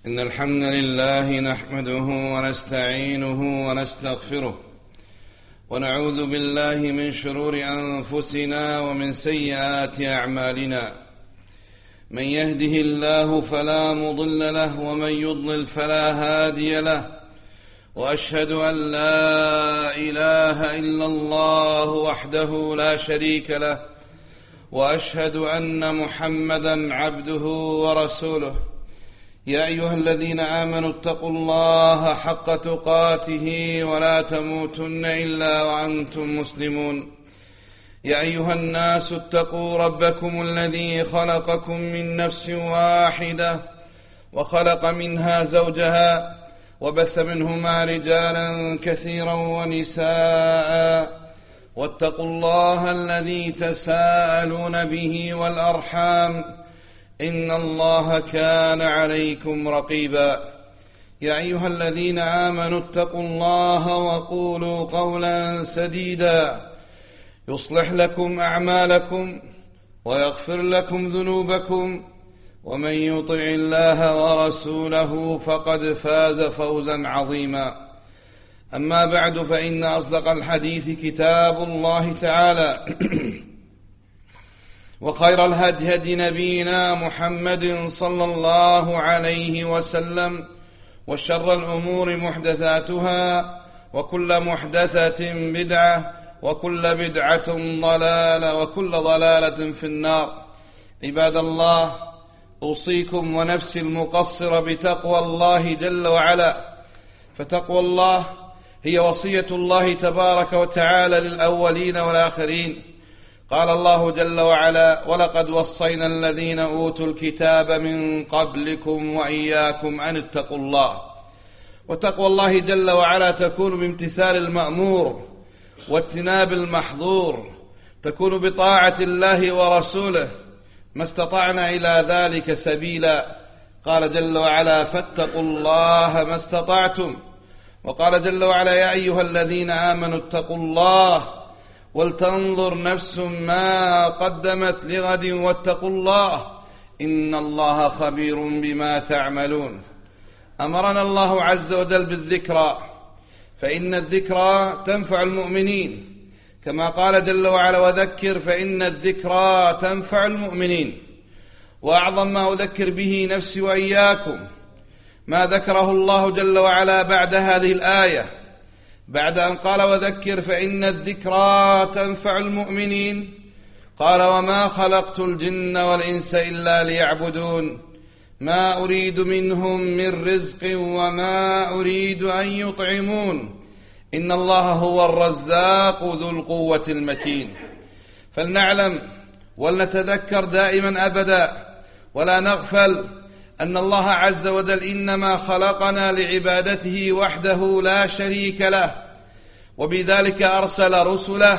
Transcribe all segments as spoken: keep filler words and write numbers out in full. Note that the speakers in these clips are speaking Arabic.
إن الحمد لله نحمده ونستعينه ونستغفره ونعوذ بالله من شرور أنفسنا ومن سيئات أعمالنا. من يهده الله فلا مضل له ومن يضلل فلا هادي له، وأشهد أن لا إله إلا الله وحده لا شريك له، وأشهد أن محمدا عبده ورسوله. يا أيها الذين آمنوا اتقوا الله حق تقاته ولا تموتن إلا وأنتم مسلمون. يا أيها الناس اتقوا ربكم الذي خلقكم من نفس واحدة وخلق منها زوجها وبث منهما رجالا كثيرا ونساء، واتقوا الله الذي تساءلون به والأرحام إن الله كان عليكم رقيبا. يا أيها الذين آمنوا اتقوا الله وقولوا قولا سديدا يصلح لكم أعمالكم ويغفر لكم ذنوبكم، ومن يطع الله ورسوله فقد فاز فوزا عظيما. أما بعد، فإن أصدق الحديث كتاب الله تعالى وخير الهدي هدي نبينا محمد صلى الله عليه وسلم، وشر الأمور محدثاتها، وكل محدثة بدعة، وكل بدعة ضلالة، وكل ضلالة في النار. عباد الله، أوصيكم ونفسي المقصر بتقوى الله جل وعلا، فتقوى الله هي وصية الله تبارك وتعالى للأولين والآخرين. قال الله جل وعلا: ولقد وصينا الذين أوتوا الكتاب من قبلكم وإياكم أن اتقوا الله. وتقوى الله جل وعلا تكون بامتثال المأمور واجتناب المحظور، تكون بطاعة الله ورسوله ما استطعنا إلى ذلك سبيلا. قال جل وعلا: فاتقوا الله ما استطعتم. وقال جل وعلا: يا أيها الذين آمنوا اتقوا الله ولتنظر نفس ما قدمت لغد واتقوا الله إن الله خبير بما تعملون. أمرنا الله عز وجل بالذكرى، فإن الذكرى تنفع المؤمنين، كما قال جل وعلا: وذكر فإن الذكرى تنفع المؤمنين. وأعظم ما أذكر به نفسي وإياكم ما ذكره الله جل وعلا بعد هذه الآية، بعد أن قال: وذكر فإن الذكرى تنفع المؤمنين، قال: وما خلقت الجن والإنس إلا ليعبدون ما أريد منهم من رزق وما أريد أن يطعمون إن الله هو الرزاق ذو القوة المتين. فلنعلم ولنتذكر دائما أبدا ولا نغفل أن الله عز وجل إنما خلقنا لعبادته وحده لا شريك له، وبذلك أرسل رسله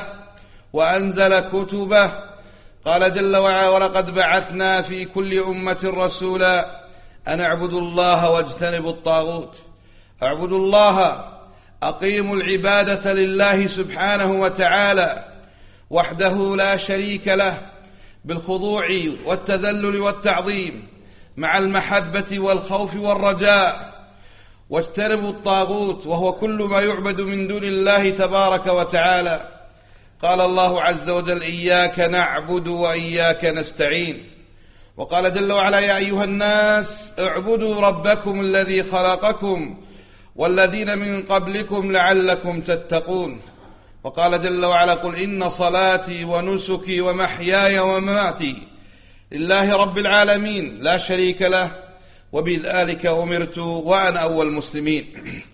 وأنزل كتبه. قال جل وعلا: ولقد بعثنا في كل أمة رسولا أن اعبدوا الله واجتنبوا الطاغوت. اعبدوا الله، أقيموا العبادة لله سبحانه وتعالى وحده لا شريك له، بالخضوع والتذلل والتعظيم مع المحبة والخوف والرجاء، واجتنبوا الطاغوت وهو كل ما يعبد من دون الله تبارك وتعالى. قال الله عز وجل: إياك نعبد وإياك نستعين. وقال جل وعلا: يا أيها الناس اعبدوا ربكم الذي خلقكم والذين من قبلكم لعلكم تتقون. وقال جل وعلا: قل إن صلاتي ونسكي ومحياي ومماتي لله رب العالمين لا شريك له وبذلك أمرت وأنا أول المسلمين.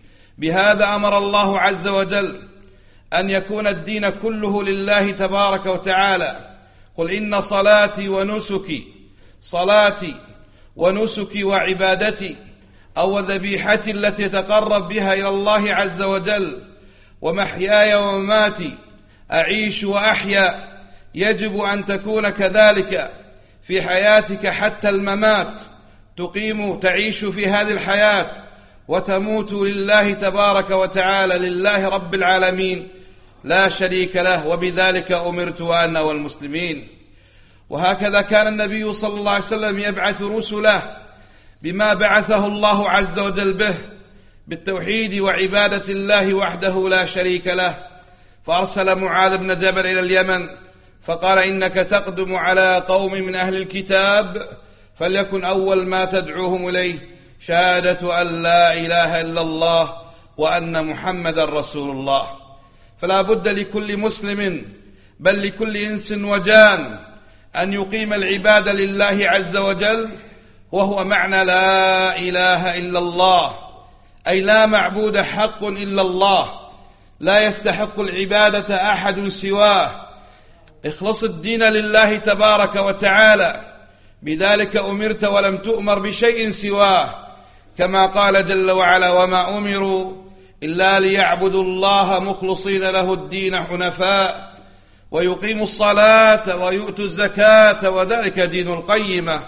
بهذا أمر الله عز وجل أن يكون الدين كله لله تبارك وتعالى. قل إن صلاتي ونسكي، صلاتي ونسكي وعبادتي أو ذبيحتي التي تقرب بها إلى الله عز وجل، ومحياي ومماتي، أعيش وأحيا، يجب أن تكون كذلك في حياتك حتى الممات. تقيم تعيش في هذه الحياة وتموت لله تبارك وتعالى، لله رب العالمين لا شريك له، وبذلك أمرت وأنا والمسلمين. وهكذا كان النبي صلى الله عليه وسلم يبعث رسله بما بعثه الله عز وجل به، بالتوحيد وعبادة الله وحده لا شريك له، فأرسل معاذ بن جبل إلى اليمن فقال: إنك تقدم على قوم من أهل الكتاب، فليكن أول ما تدعوهم إليه شهادة أن لا إله إلا الله وأن محمدا رسول الله. فلا بد لكل مسلم، بل لكل إنس وجان، أن يقيم العبادة لله عز وجل، وهو معنى لا إله إلا الله، أي لا معبود حق إلا الله، لا يستحق العبادة أحد سواه. اخلص الدين لله تبارك وتعالى، بذلك أمرت ولم تؤمر بشيء سواه، كما قال جل وعلا: وما أمروا إلا ليعبدوا الله مخلصين له الدين حنفاء ويقيموا الصلاة ويؤتوا الزكاة وذلك دين القيمة.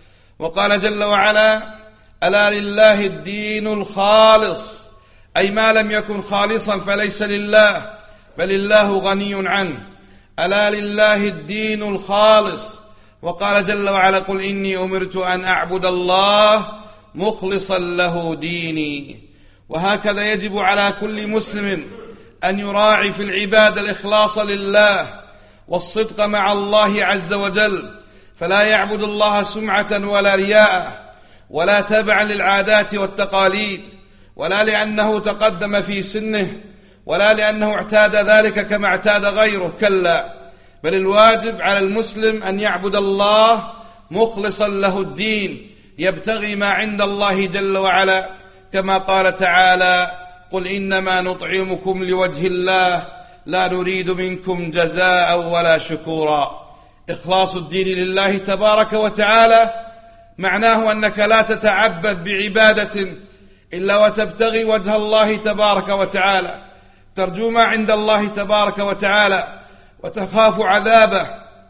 وقال جل وعلا: ألا لله الدين الخالص، أي ما لم يكن خالصا فليس لله، بل الله غني عنه. ألا لله الدين الخالص. وقال جل وعلا: قل إني أمرت أن أعبد الله مخلصا له ديني. وهكذا يجب على كل مسلم أن يراعي في العبادة الإخلاص لله والصدق مع الله عز وجل، فلا يعبد الله سمعة ولا رياء ولا تبعا للعادات والتقاليد، ولا لأنه تقدم في سنه، ولا لأنه اعتاد ذلك كما اعتاد غيره، كلا، بل الواجب على المسلم أن يعبد الله مخلصا له الدين، يبتغي ما عند الله جل وعلا، كما قال تعالى: قل إنما نطعمكم لوجه الله لا نريد منكم جزاء ولا شكورا. إخلاص الدين لله تبارك وتعالى معناه أنك لا تتعبد بعبادة إلا وتبتغي وجه الله تبارك وتعالى، ترجو ما عند الله تبارك وتعالى وتخاف عذابه،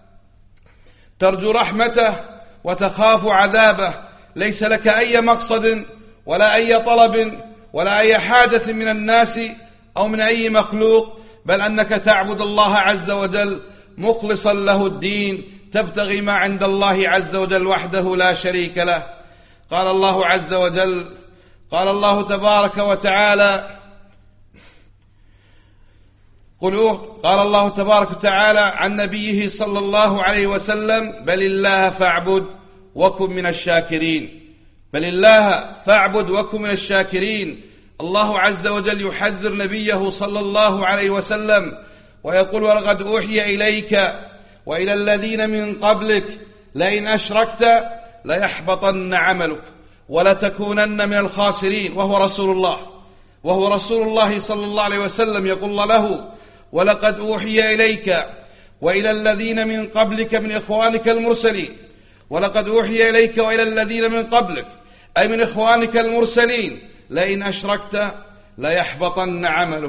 ترجو رحمته وتخاف عذابه. ليس لك أي مقصد ولا أي طلب ولا أي حاجة من الناس أو من أي مخلوق، بل أنك تعبد الله عز وجل مخلصا له الدين، تبتغي ما عند الله عز وجل وحده لا شريك له. قال الله عز وجل قال الله تبارك وتعالى قل قال الله تبارك وتعالى عن نبيه صلى الله عليه وسلم: بل الله فاعبد وكن من الشاكرين. بل الله فاعبد وكن من الشاكرين. الله عز وجل يحذر نبيه صلى الله عليه وسلم ويقول: ولقد أوحي إليك وإلى الذين من قبلك لئن أشركت ليحبطن عملك ولتكونن من الخاسرين. وهو رسول الله وهو رسول الله صلى الله عليه وسلم يقول له: ولقد أوحي إليك وإلى الذين من قبلك من إخوانك المرسلين. ولقد أوحي إليك وإلى الذين من قبلك، أي من إخوانك المرسلين، لئن أشركت ليحبطن عملك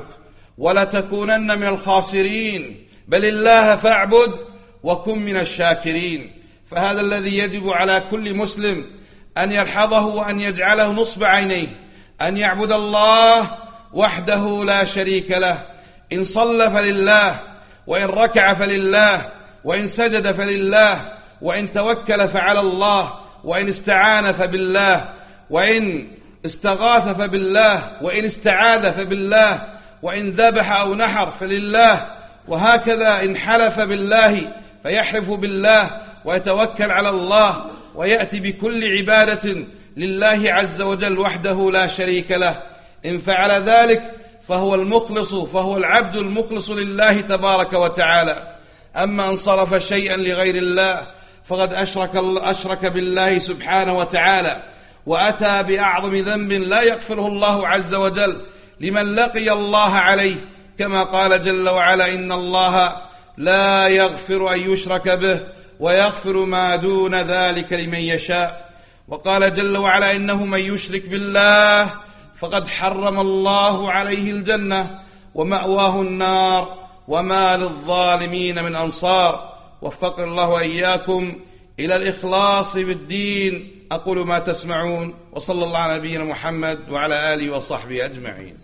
ولتكونن من الخاسرين. بل الله فاعبد وكن من الشاكرين. فهذا الذي يجب على كل مسلم أن يلحظه وأن يجعله نصب عينيه، أن يعبد الله وحده لا شريك له. إن صلى فلله، وإن ركع فلله، وإن سجد فلله، وإن توكل فعلى الله، وإن استعان فبالله، وإن استغاث فبالله، وإن استعاذ فبالله، وإن ذبح أو نحر فلله. وهكذا إن حلف بالله فيحلف بالله ويتوكل على الله ويأتي بكل عبادة لله عز وجل وحده لا شريك له. إن فعل ذلك فهو المخلص، فهو العبد المخلص لله تبارك وتعالى. أما أن صرف شيئا لغير الله فقد أشرك, أشرك بالله سبحانه وتعالى، وأتى بأعظم ذنب لا يغفره الله عز وجل لمن لقي الله عليه، كما قال جل وعلا: إن الله لا يغفر أن يشرك به ويغفر ما دون ذلك لمن يشاء. وقال جل وعلا: إنه من يشرك بالله فقد حرم الله عليه الجنة ومأواه النار وما للظالمين من أنصار. وفق الله وإياكم إلى الإخلاص بالدين. أقول ما تسمعون، وصلى الله على نبينا محمد وعلى آله وصحبه أجمعين.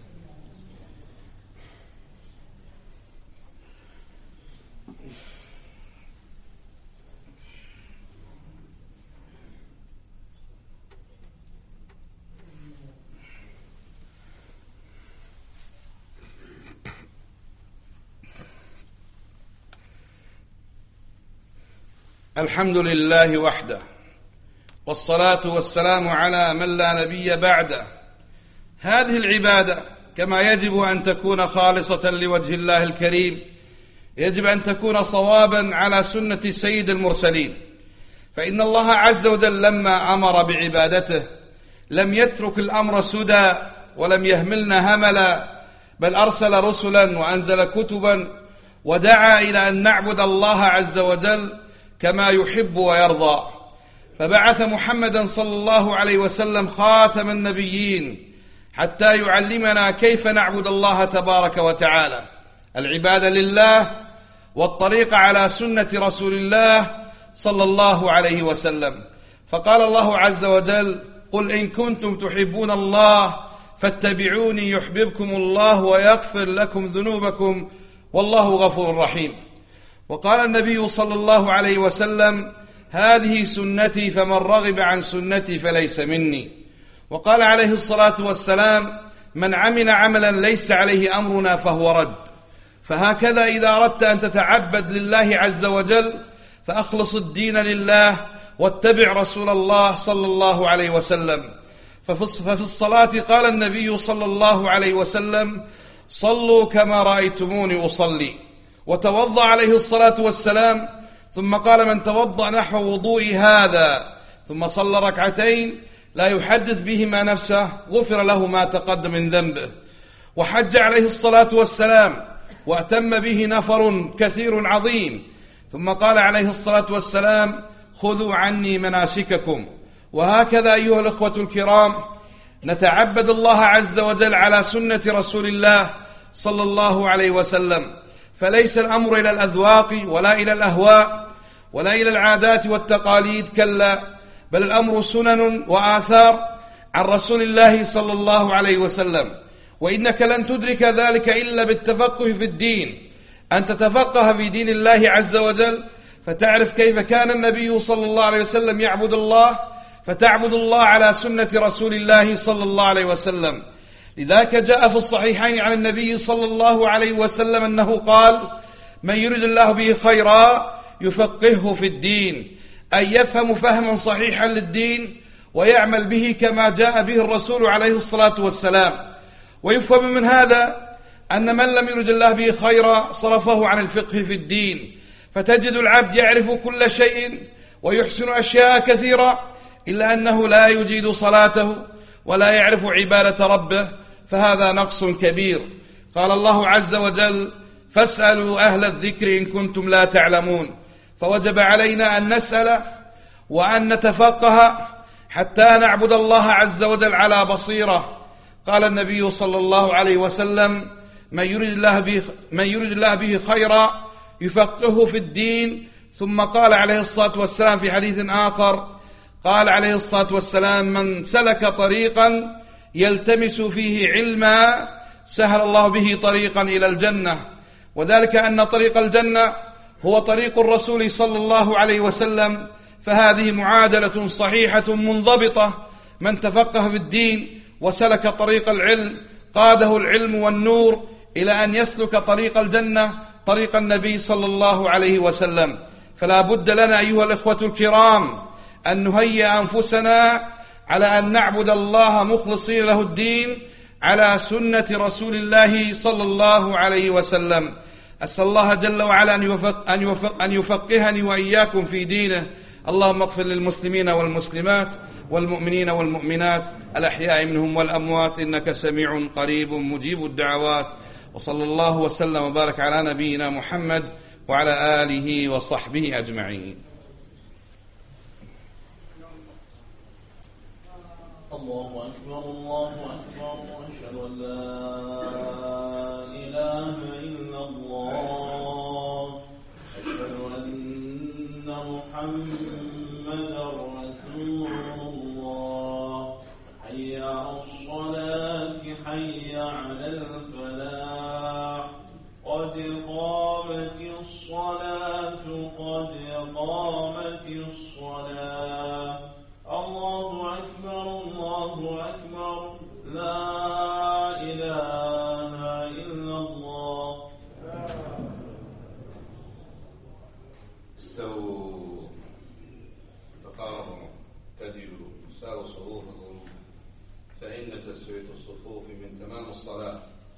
الحمد لله وحده، والصلاة والسلام على من لا نبي بعده. هذه العبادة كما يجب أن تكون خالصة لوجه الله الكريم، يجب أن تكون صوابا على سنة سيد المرسلين، فإن الله عز وجل لما أمر بعبادته لم يترك الأمر سدى ولم يهملنا هملا، بل أرسل رسلا وأنزل كتبا ودعا إلى أن نعبد الله عز وجل كما يحب ويرضى، فبعث محمدا صلى الله عليه وسلم خاتم النبيين حتى يعلمنا كيف نعبد الله تبارك وتعالى، العبادة لله والطريق على سنة رسول الله صلى الله عليه وسلم. فقال الله عز وجل: قل إن كنتم تحبون الله فاتبعوني يحببكم الله ويغفر لكم ذنوبكم والله غفور رحيم. وقال النبي صلى الله عليه وسلم: هذه سنتي فمن رغب عن سنتي فليس مني. وقال عليه الصلاة والسلام: من عمل عملا ليس عليه أمرنا فهو رد. فهكذا إذا أردت أن تتعبد لله عز وجل فأخلص الدين لله واتبع رسول الله صلى الله عليه وسلم. ففي الصلاة قال النبي صلى الله عليه وسلم: صلوا كما رأيتموني أصلي. وتوضأ عليه الصلاة والسلام، ثم قال: من توضأ نحو وضوئي هذا ثم صلى ركعتين لا يحدث بهما نفسه غفر له ما تقدم من ذنبه. وحج عليه الصلاة والسلام وأتم به نفر كثير عظيم، ثم قال عليه الصلاة والسلام: خذوا عني مناسككم. وهكذا أيها الأخوة الكرام نتعبد الله عز وجل على سنة رسول الله صلى الله عليه وسلم، فليس الأمر إلى الأذواق ولا إلى الأهواء ولا إلى العادات والتقاليد، كلا، بل الأمر سنن وآثار عن رسول الله صلى الله عليه وسلم. وإنك لن تدرك ذلك إلا بالتفقه في الدين، أن تتفقه في دين الله عز وجل فتعرف كيف كان النبي صلى الله عليه وسلم يعبد الله، فتعبد الله على سنة رسول الله صلى الله عليه وسلم. لذلك جاء في الصحيحين عن النبي صلى الله عليه وسلم أنه قال: من يرد الله به خيرا يفقهه في الدين، أي يفهم فهما صحيحا للدين ويعمل به كما جاء به الرسول عليه الصلاة والسلام. ويفهم من هذا أن من لم يرد الله به خيرا صرفه عن الفقه في الدين، فتجد العبد يعرف كل شيء ويحسن أشياء كثيرة إلا أنه لا يجيد صلاته ولا يعرف عبادة ربه، فهذا نقص كبير. قال الله عز وجل: فاسألوا أهل الذكر إن كنتم لا تعلمون. فوجب علينا أن نسأل وأن نتفقه حتى نعبد الله عز وجل على بصيرة. قال النبي صلى الله عليه وسلم: من يريد الله به, من يريد الله به خيرا يفقهه في الدين. ثم قال عليه الصلاة والسلام في حديث آخر، قال عليه الصلاة والسلام: من سلك طريقا يلتمس فيه علما سهل الله به طريقا إلى الجنة. وذلك أن طريق الجنة هو طريق الرسول صلى الله عليه وسلم، فهذه معادلة صحيحة منضبطة. من تفقه في الدين وسلك طريق العلم قاده العلم والنور إلى أن يسلك طريق الجنة، طريق النبي صلى الله عليه وسلم. فلا بد لنا أيها الإخوة الكرام أن نهيئ أنفسنا على أن نعبد الله مخلصين له الدين على سنة رسول الله صلى الله عليه وسلم. أسأل الله جل وعلا أن, يفق أن, يفق أن يفقهني وإياكم في دينه. اللهم اغفر للمسلمين والمسلمات والمؤمنين والمؤمنات الأحياء منهم والأموات، إنك سميع قريب مجيب الدعوات. وصلى الله وسلم وبارك على نبينا محمد وعلى آله وصحبه أجمعين. الله أكبر الله أكبر، وأشهد أن لا إله إلا الله، أشهد أن محمدا رسول الله. حي على الصلاة حي على الفلاح، قد قامت الصلاة قد قامت الصلاة. الله أكبر الله أكبر، لا إله إلا الله. استووا. الصفوف من تمام الصلاة.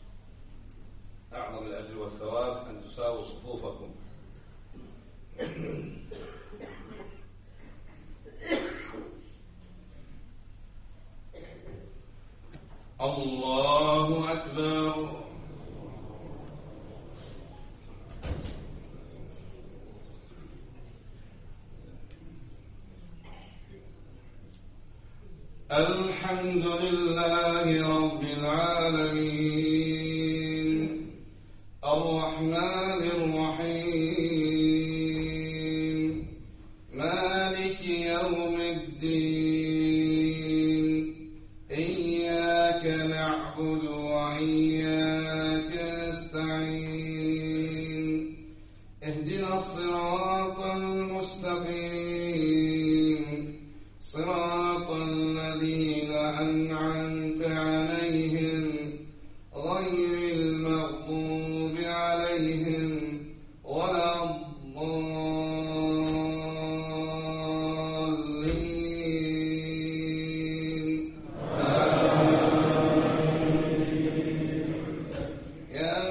أعظم الأجر والثواب أن تساووا صفوفكم. الله أكبر. الحمد لله رب العالمين الرحمن الرحيم مالك يوم الدين إياك نعبد وإياك نستعين اهدنا الصراط المستقيم صراط الذين أنعمت عليهم غير المغضوب عليهم ولا الضالين. يا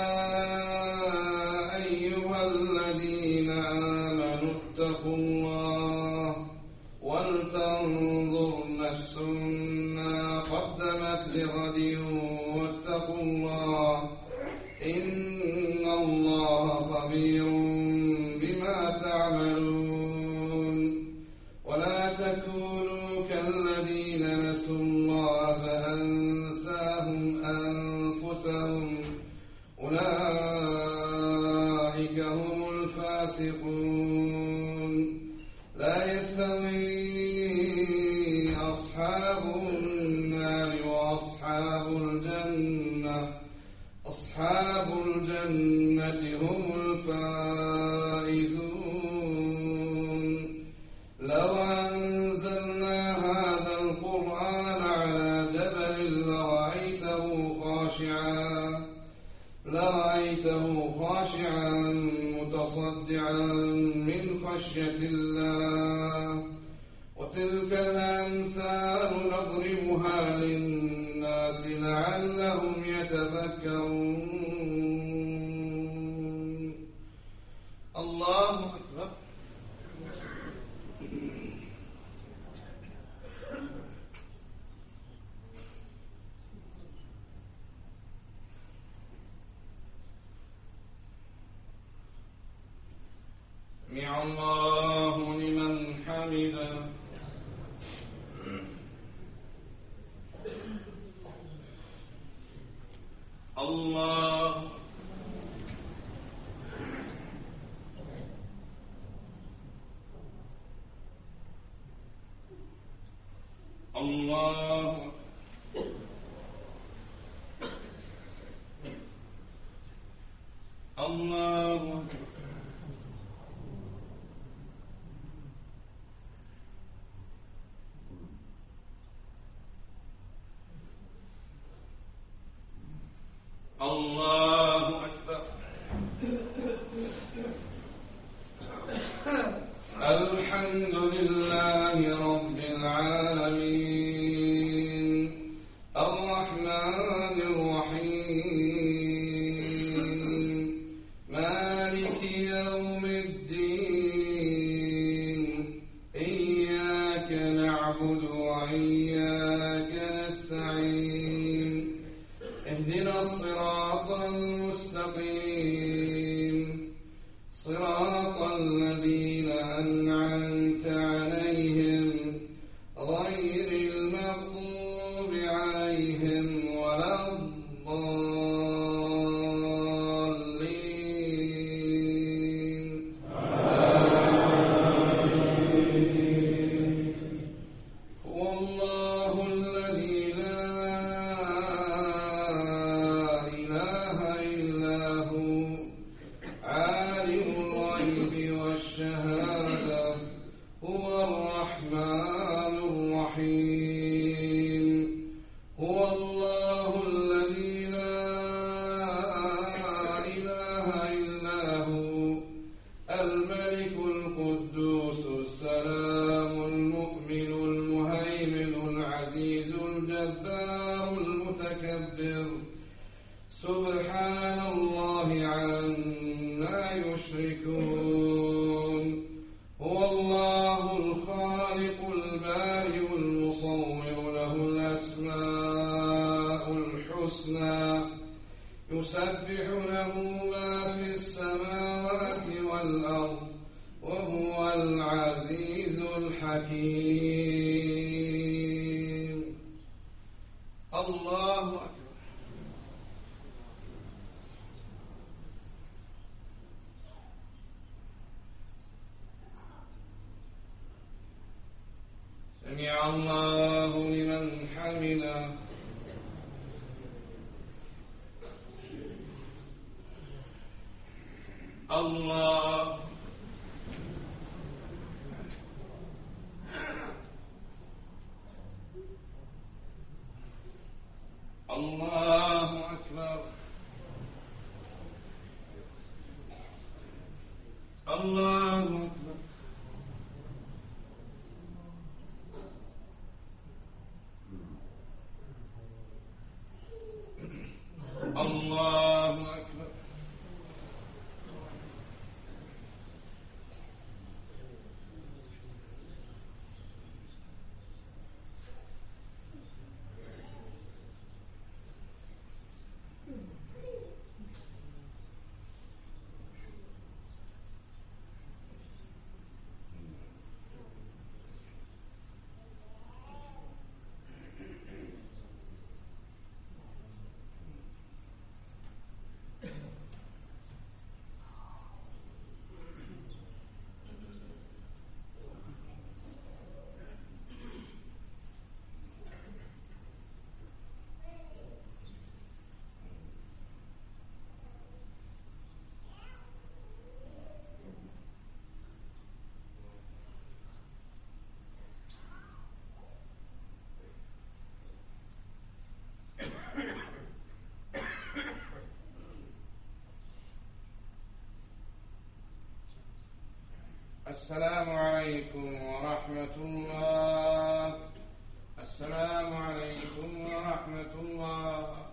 أيها الذين آمنوا اتقوا الله ولتنظر نفس ما قدمت لغد واتقوا الله إن الله خبير بما تعملون. ولا تكونوا كالذين نسوا الله فأنساهم أنفسهم أولئك هم الفاسقون. لا يستوي أصحاب النار وأصحاب الجنة أصحاب الجنة هم الفائزون. لو أنزلنا هذا القرآن على جبل لرأيته خاشعا لرأيته خاشعا متصدعا من خشية الله. وتلك الأمثال نضربها للناس لعلهم يتفكرون. الله أكبر. سمع الله لمن حمده. الله الله الله الله أكبر. الحمد لله رب العالمين الرحمن الرحيم مالك يوم الدين إياك نعبد وإياك نستعين اهدنا الصراط المستقيم الجبار المتكبر سبحان الله عما يشركون هو الله الخالق البارئ المصور له الأسماء الحسنى يسبح له ما في السماوات والأرض وهو العزيز الحكيم. الله أكبر. سمع الله لمن حمده. الله الله أكبر. الله أكبر. الله أكبر. السلام عليكم ورحمة الله. السلام عليكم ورحمة الله.